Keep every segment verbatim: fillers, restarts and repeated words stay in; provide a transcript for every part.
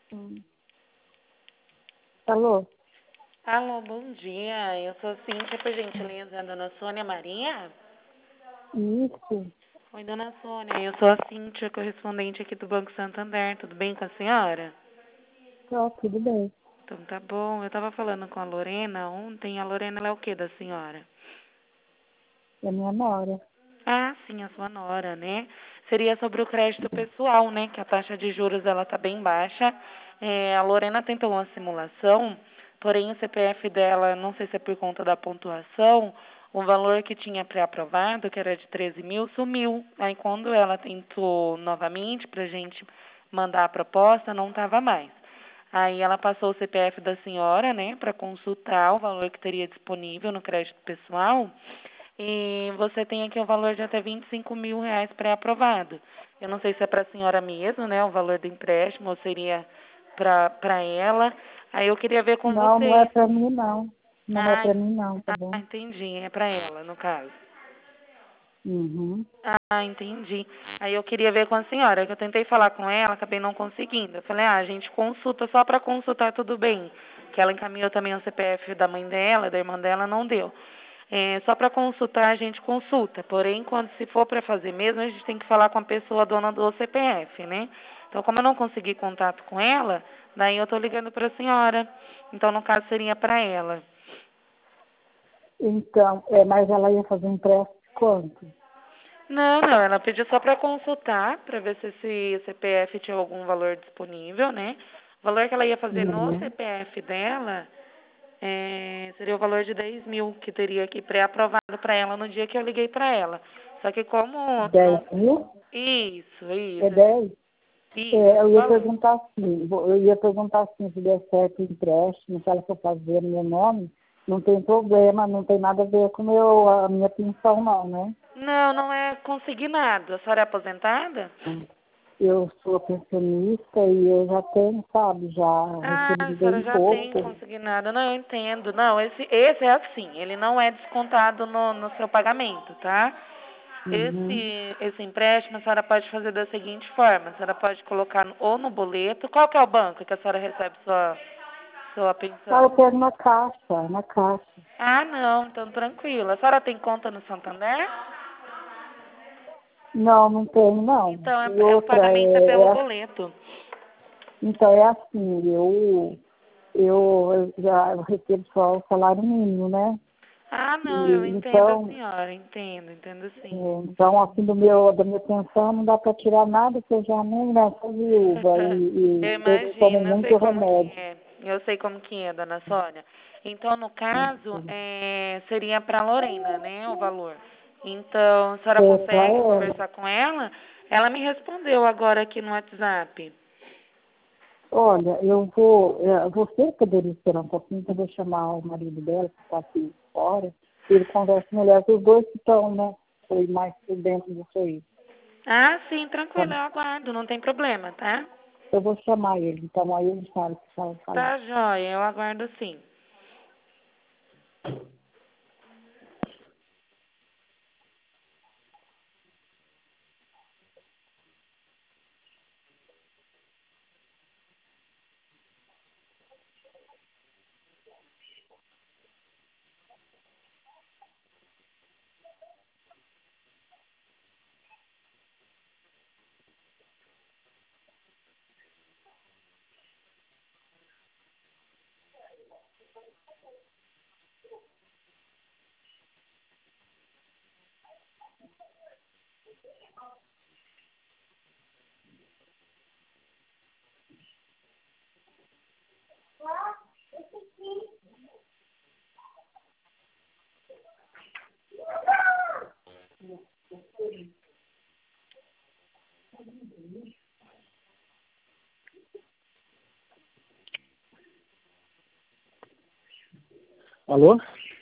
Hum. Alô? Alô, bom dia. Eu sou Cíntia, por gentileza, a dona Sônia Maria? Isso. Oi, dona Sônia. Eu sou a Cíntia, correspondente aqui do Banco Santander. Tudo bem com a senhora? Tá, tudo bem. Então tá bom. Eu tava falando com a Lorena ontem. A Lorena ela é o que da senhora? É minha nora. Ah, sim, a sua nora, né? Seria sobre o crédito pessoal, né? Que a taxa de juros ela tá bem baixa. É, a Lorena tentou uma simulação, porém o C P F dela, não sei se é por conta da pontuação, o valor que tinha pré-aprovado, que era de treze mil, sumiu. Aí quando ela tentou novamente pra gente mandar a proposta, não estava mais. Aí ela passou o C P F da senhora, né, para consultar o valor que teria disponível no crédito pessoal. E você tem aqui o valor de até vinte e cinco mil reais pré-aprovado. Eu não sei se é para a senhora mesmo, né, o valor do empréstimo, ou seria para ela. Aí eu queria ver com Não, não é você. pra mim, não. Não é Ah, pra mim, não, tá ah, bom? entendi, é para ela, no caso. Uhum. Ah, entendi. Aí eu queria ver com a senhora, que eu tentei falar com ela, acabei não conseguindo. Eu falei, ah, a gente consulta só para consultar, tudo bem. Que ela encaminhou também o C P F da mãe dela, da irmã dela, não deu. É, só para consultar, a gente consulta. Porém, quando se for para fazer mesmo, a gente tem que falar com a pessoa dona do C P F, né? Então, como eu não consegui contato com ela, daí eu tô ligando para a senhora. Então, no caso, seria para ela. Então, é, mas ela ia fazer um empréstimo de quanto? Não, não, ela pediu só para consultar, para ver se esse C P F tinha algum valor disponível, né? O valor que ela ia fazer no Uhum. C P F dela é, seria o valor de dez mil, que teria aqui pré-aprovado para ela no dia que eu liguei para ela. Só que como Dez não... mil? Isso, É isso, dez? isso, É, eu esse ia valor. perguntar assim, vou- eu ia perguntar assim, se der certo o empréstimo, se ela for fazer no meu nome, não tem problema, não tem nada a ver com meu, a minha pensão não, né? Não, não é consignado. A senhora é aposentada? Eu sou pensionista e eu já tenho, sabe, já Ah, a recebi senhora bem já tem pouco. consignado. Não, eu entendo. Não, esse, esse é assim, ele não é descontado no, no seu pagamento, tá? Uhum. Esse, esse empréstimo a senhora pode fazer da seguinte forma, a senhora pode colocar no- ou no boleto, qual que é o banco que a senhora recebe sua, sua Ah, eu pensão? pego na caixa, na caixa. Ah, não, então tranquilo. A senhora tem conta no Santander? Não, não tenho, não. Então, E é, é- o outra, pagamento é é, pelo é, boleto. então é assim, eu, eu já recebo só o salário mínimo, né? Ah, E, não, eu entendo a então, senhora, entendo, entendo é, sim. então, assim, do meu, da minha pensão não dá para tirar nada, que eu já nem né, sou viúva e, Eu e eu tomo imagino, eu sei muito como que remédio. é. Eu sei como que é, dona Sônia. Então, no caso, é, seria para Lorena, né, o valor. Então, a senhora É para consegue ela. conversar com ela? Ela me respondeu agora aqui no WhatsApp. Olha, eu vou, é, você poderia esperar um pouquinho, que eu vou chamar o marido dela, que está aqui fora, e ele conversa melhor, que os dois que estão, né, foi mais por dentro disso aí. Ah, sim, tranquilo, Tá? eu aguardo, não tem problema, tá? Eu vou chamar ele, então aí ele fala o que fala falar. Tá, joia, eu aguardo sim. Alô?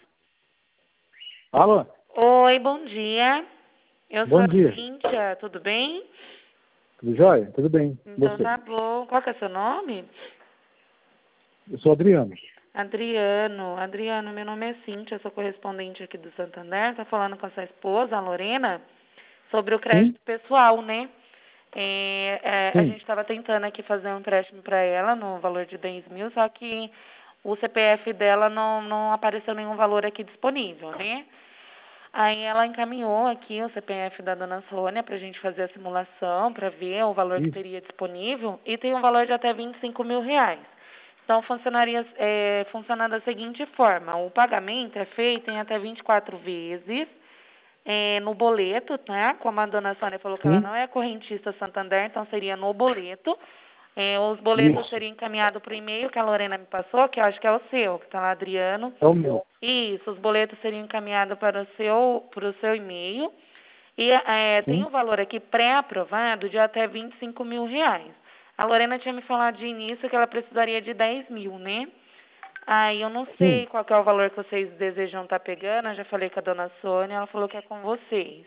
Alô? Oi, bom dia. Eu sou Bom a dia. Cíntia, tudo bem? Tudo jóia? Tudo bem. Então Você? tá bom. Qual que é o seu nome? Eu sou Adriano. Adriano. Adriano, meu nome é Cíntia, eu sou correspondente aqui do Santander. Tá falando com a sua esposa, a Lorena, sobre o Sim? crédito pessoal, né? É, é, a Sim. gente estava tentando aqui fazer um empréstimo para ela no valor de dez mil, só que o C P F dela não, não apareceu nenhum valor aqui disponível, né? Aí ela encaminhou aqui o C P F da dona Sônia para a gente fazer a simulação, para ver o valor que Isso. teria disponível, e tem um valor de até vinte e cinco mil reais. Então, funcionaria, é, funciona da seguinte forma: o pagamento é feito em até vinte e quatro vezes, é, no boleto, né? Como a dona Sônia falou que ela Sim. não é correntista Santander, então seria no boleto. É, os boletos Isso. seriam encaminhados para o e-mail que a Lorena me passou, que eu acho que é o seu, que está lá, Adriano. É o meu. Isso, os boletos seriam encaminhados para o seu, para o seu e-mail. E é, tem Sim. um valor aqui pré-aprovado de até vinte e cinco mil reais. A Lorena tinha me falado de início que ela precisaria de dez mil, né? Aí eu não sei Sim. qual que é o valor que vocês desejam estar pegando. Eu já falei com a dona Sônia, ela falou que é com vocês.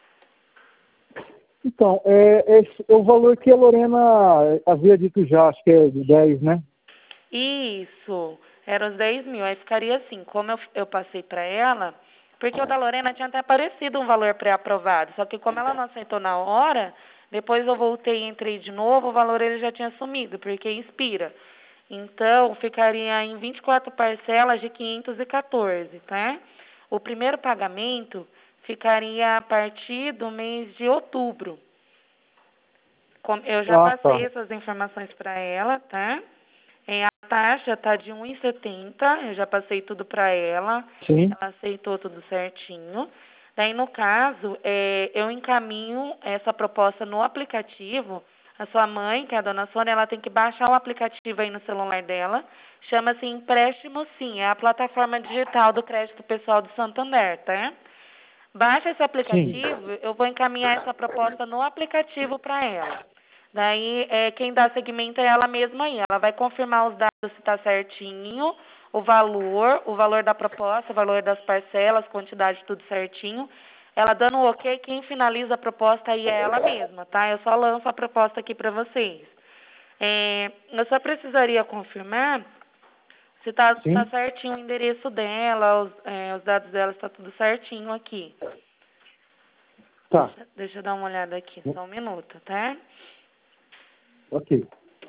Então, é, esse, é o valor que a Lorena havia dito já, acho que é de dez, né? Isso, eram os dez mil. Aí ficaria assim, como eu, eu passei para ela, porque o da Lorena tinha até aparecido um valor pré-aprovado, só que como ela não aceitou na hora, depois eu voltei e entrei de novo, o valor ele já tinha sumido, porque expira. Então, ficaria em vinte e quatro parcelas de quinhentos e quatorze, tá? O primeiro pagamento ficaria a partir do mês de outubro. Com- Eu já Ah, passei tá. essas informações para ela, tá? É, a taxa tá de um e setenta, eu já passei tudo para ela, Sim. ela aceitou tudo certinho. Daí, no caso, é, eu encaminho essa proposta no aplicativo. A sua mãe, que é a dona Sônia, ela tem que baixar o aplicativo aí no celular dela. Chama-se Empréstimo Sim, é a plataforma digital do crédito pessoal do Santander, tá? Baixa esse Sim. aplicativo, eu vou encaminhar essa proposta no aplicativo para ela. Daí, é, quem dá seguimento é ela mesma aí. Ela vai confirmar os dados se está certinho, o valor, o valor da proposta, o valor das parcelas, quantidade, tudo certinho. Ela dando o ok, quem finaliza a proposta aí é ela mesma, tá? Eu só lanço a proposta aqui para vocês. É, eu só precisaria confirmar se tá, tá Sim. certinho o endereço dela, os, é, os dados dela, está tudo certinho aqui. Tá. Deixa, deixa eu dar uma olhada aqui, só um minuto, tá? Ok.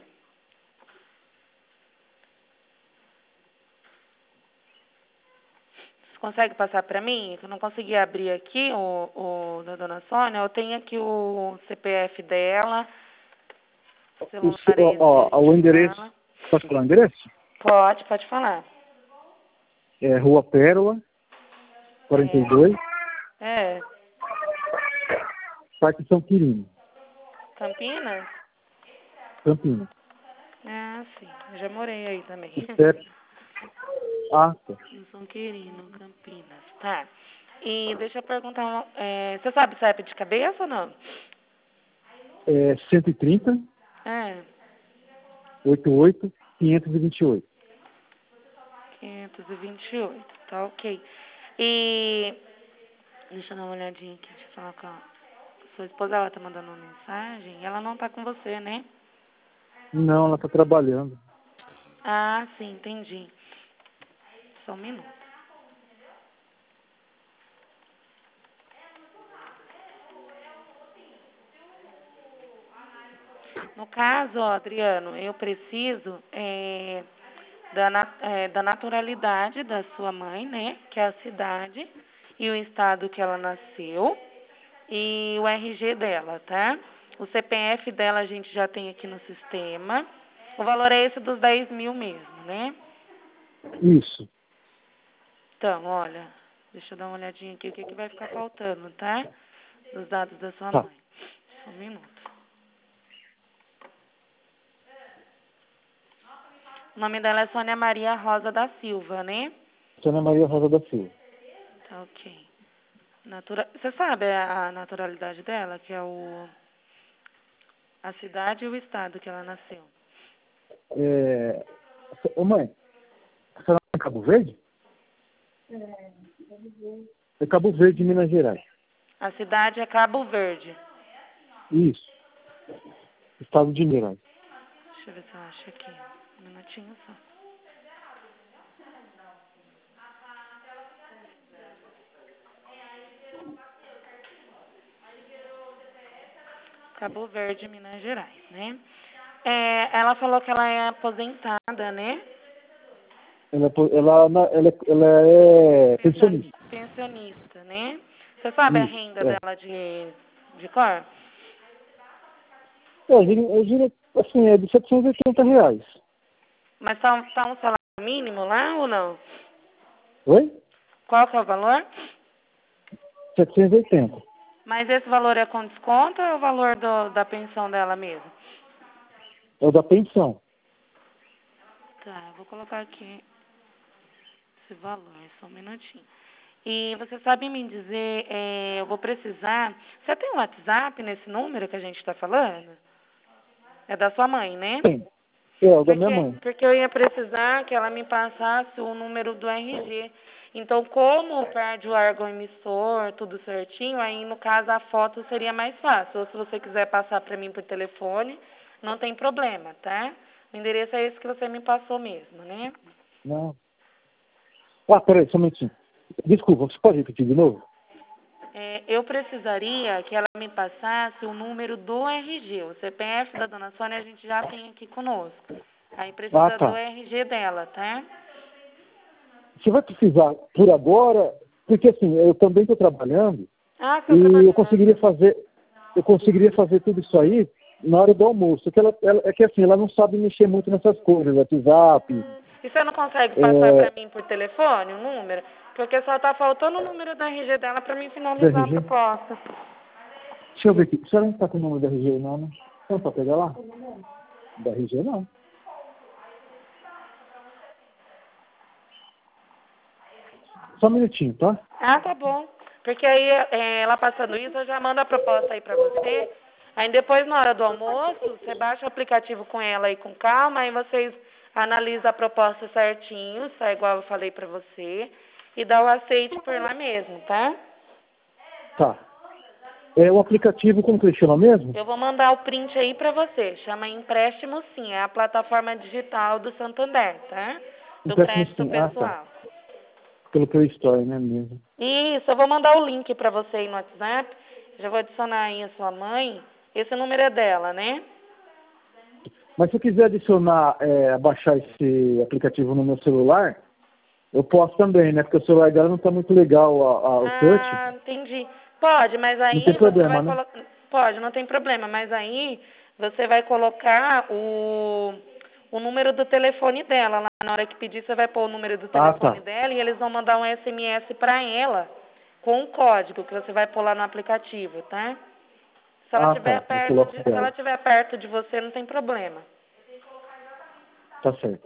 Você consegue passar para mim? Eu não consegui abrir aqui o, o da dona Sônia. Eu tenho aqui o C P F dela, O, celular se- é ó, esse que a ó, gente o endereço. fala. Posso falar o endereço? Pode, pode falar. É Rua Pérola, quarenta e dois, É, é. Parque São Quirino, Campinas? Campinas. Ah, sim. Eu já morei aí também. O C E P. Ah, tá. Em São Quirino, Campinas. Tá. E deixa eu perguntar, uma- é, você sabe o C E P de cabeça ou não? É cento e trinta, É, oitenta e oito, quinhentos e vinte e oito. quinhentos e vinte e oito, tá ok. E deixa eu dar uma olhadinha aqui, deixa eu falar com a sua esposa, ela tá mandando uma mensagem e ela não tá com você, né? Não, ela está trabalhando. Ah, sim, entendi. Só um minuto. No caso, ó, Adriano, eu preciso é, da, na- é, da naturalidade da sua mãe, né? Que é a cidade e o estado que ela nasceu e o R G dela, tá? O C P F dela a gente já tem aqui no sistema. O valor é esse dos dez mil mesmo, né? Isso. Então, olha, deixa eu dar uma olhadinha aqui o que, que vai ficar faltando, tá? Dos dados da sua Tá. mãe. Só um minuto. O nome dela é Sônia Maria Rosa da Silva, né? Ana Maria Rosa da Silva. Tá ok. Natura... Você sabe a naturalidade dela, que é o... a cidade e o estado que ela nasceu? É... Ô, mãe, a senhora é em Cabo Verde? É Cabo Verde, Minas Gerais. A cidade é Cabo Verde. Isso. Estado de Minas Gerais. Deixa eu ver se eu acho aqui. Um minutinho só. Cabo Verde, Minas Gerais, né? É, ela falou que ela é aposentada, né? Ela, é po- ela, na- ela, é- ela é pensionista. Pensionista, né? Você sabe a Isso, renda é. dela de, de cor? É, eu diria, eu diria, assim, é de setecentos e oitenta reais. Mas tá, tá um salário mínimo lá ou não? Oi? Qual que é o valor? setecentos e oitenta. Mas esse valor é com desconto ou é o valor do, da pensão dela mesmo? É o da pensão. Tá, eu vou colocar aqui esse valor, só um minutinho. E você sabe me dizer, é, eu vou precisar... Você tem um WhatsApp nesse número que a gente está falando? É da sua mãe, né? Tem. É, o da minha Porque, mãe. porque eu ia precisar que ela me passasse o número do R G. Então, como perde o órgão emissor, tudo certinho, aí no caso a foto seria mais fácil. Ou se você quiser passar para mim por telefone, não tem problema, tá? O endereço é esse que você me passou mesmo, né? Não. Ah, peraí, só um minutinho. Desculpa, você pode repetir de novo? É, eu precisaria que ela me passasse o número do R G. O C P F da dona Sônia a gente já tem aqui conosco. Aí Ah, precisa do tá. R G dela, tá? Você vai precisar por agora, porque assim, eu também estou trabalhando Ah, você tá e eu trabalhando. conseguiria fazer, eu conseguiria fazer tudo isso aí na hora do almoço. Porque ela, ela- é que assim, ela não sabe mexer muito nessas coisas, WhatsApp. E você não consegue passar É, para mim por telefone o número? Porque só tá faltando o número da R G dela para mim do finalizar a R G. proposta. Deixa eu ver aqui. Você não está com o número do R G aí, não, né? Não, para pegar lá? Do R G não. Só um minutinho, tá? Ah, tá bom. Porque aí é, ela passando isso, eu já mando a proposta aí para você. Aí depois, na hora do almoço, você baixa o aplicativo com ela aí com calma, aí vocês analisam a proposta certinho, só igual eu falei para você, e dá o aceite por lá mesmo, tá? Tá. É o aplicativo, como que ele chama mesmo? Eu vou mandar o print aí para você. Chama Empréstimo Sim, é a plataforma digital do Santander, tá? Do Empréstimo crédito sim. Ah, tá. pessoal. Pelo Play Store, né, mesmo? Isso, eu vou mandar o link para você aí no WhatsApp. Já vou adicionar aí a sua mãe. Esse número é dela, né? Mas se eu quiser adicionar, é, baixar esse aplicativo no meu celular, eu posso também, né? Porque o celular dela não está muito legal a, a, o touch. Ah, entendi. Pode, mas Não tem aí você vai problema, né? colocar. Pode, não tem problema, mas aí você vai colocar o, o número do telefone dela. Lá na hora que pedir, você vai pôr o número do Ah, telefone tá. dela e eles vão mandar um S M S para ela com o código que você vai pôr lá no aplicativo, tá? Se ela Ah, estiver tá. Eu perto coloco de, se ela dela. estiver perto de você, não tem problema. Tá certo.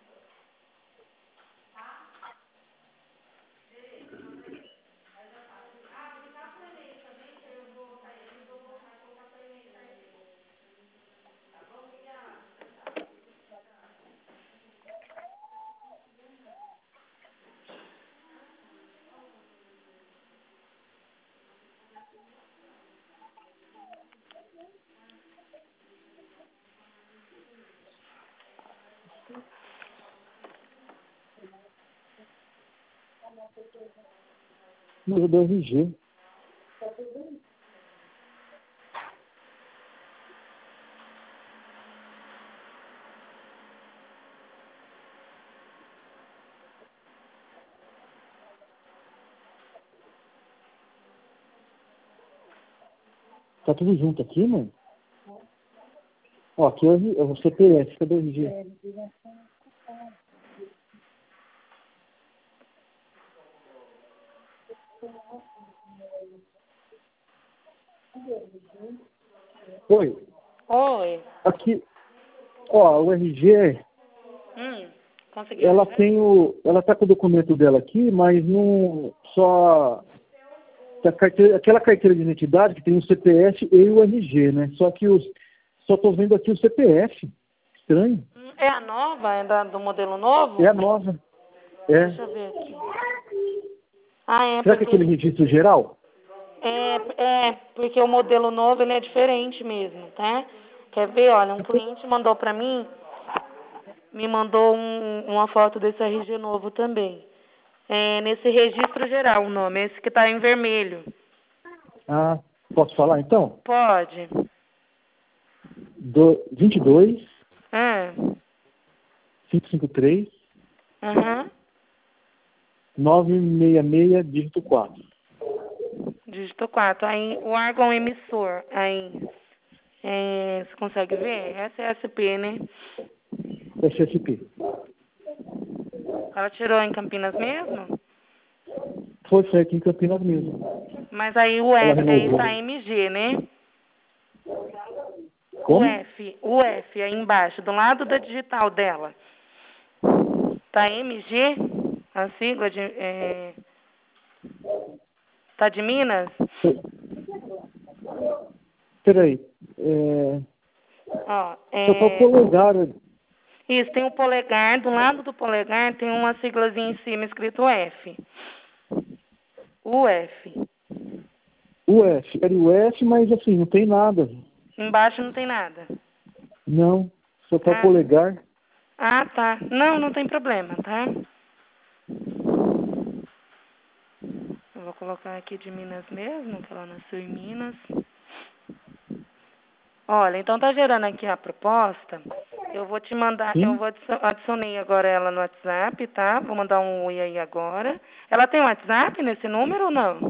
Número do R G. Tá tudo junto aqui, mano? Ó, aqui é o é o C P F, cadê o R G? Oi, Oi. aqui, ó, o R G, Hum, conseguiu ela achar? tem o, ela tá com o documento dela aqui, mas não, só, tá carteira- aquela carteira de identidade que tem o C P F e o R G, né? Só que os, só tô vendo aqui o C P F, estranho, Hum, É a nova? É da, do modelo é novo? a nova, é. Deixa eu ver aqui. Ah, é Será que é porque aquele registro geral? é, é porque o modelo novo ele é diferente mesmo, tá? Quer ver? Olha, um cliente mandou pra mim, me mandou um- uma foto desse R G novo também. É nesse registro geral o nome, esse que tá em vermelho. Ah, posso falar então? Pode. do, vinte e dois, Ah, cinco cinco três, aham. nove seis seis, dígito quatro. Dígito quatro. Aí, o órgão emissor, aí, é, você consegue ver? S S P, né? S S P. Ela tirou em Campinas mesmo? Foi foi aqui em Campinas mesmo. Mas aí o Ela F aí renovou. tá M G, né? O Como? F, o F aí embaixo, do lado da digital dela. Tá M G? A sigla de... É, tá de Minas? Peraí. É, Ó, só tá o é... polegar. Isso, tem o polegar, do lado do polegar tem uma siglazinha em cima escrito F. U F. O F. Era o F, mas assim, não tem nada. Embaixo não tem nada. Não. Só tá o Ah, polegar. ah, tá. Não, não tem problema, tá? Eu vou colocar aqui de Minas mesmo, que ela nasceu em Minas. Olha, então tá gerando aqui a proposta. Eu vou te mandar, eu Sim. vou adicio- adicionei agora ela no WhatsApp, tá? Vou mandar um oi aí agora. Ela tem WhatsApp nesse número ou não?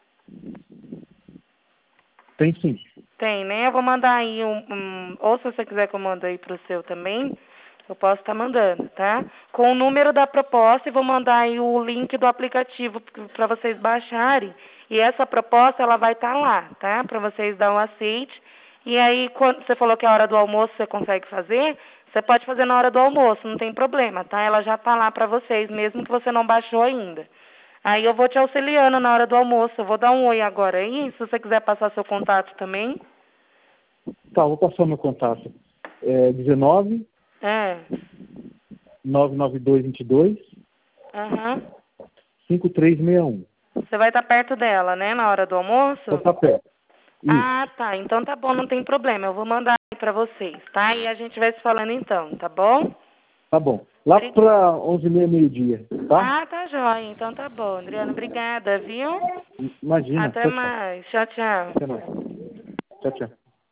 Tem sim. Tem, né? Eu vou mandar aí um, um ou se você quiser que eu mande aí pro seu também, eu posso estar mandando, tá? Com o número da proposta e vou mandar aí o link do aplicativo para vocês baixarem. E essa proposta, ela vai estar lá, tá? Para vocês dar um aceite. E aí, quando você falou que a hora do almoço você consegue fazer, você pode fazer na hora do almoço, não tem problema, tá? Ela já tá lá para vocês, mesmo que você não baixou ainda. Aí eu vou te auxiliando na hora do almoço. Eu vou dar um oi agora aí, se você quiser passar seu contato também. Tá, vou passar meu contato. É dezenove, É. nove nove dois, vinte e dois, Aham. cinco três seis um. Você vai estar perto dela, né, na hora do almoço? Vou estar perto. Isso. Ah, tá. Então tá bom, não tem problema. Eu vou mandar aí pra vocês, tá? E a gente vai se falando então, tá bom? Tá bom. Lá Obri- para onze e meia, meio-dia, tá? Ah, tá jóia. Então tá bom. Adriana, obrigada, viu? Imagina. Até Tchau, tchau. mais. Tchau, tchau. Até mais. Tchau, tchau.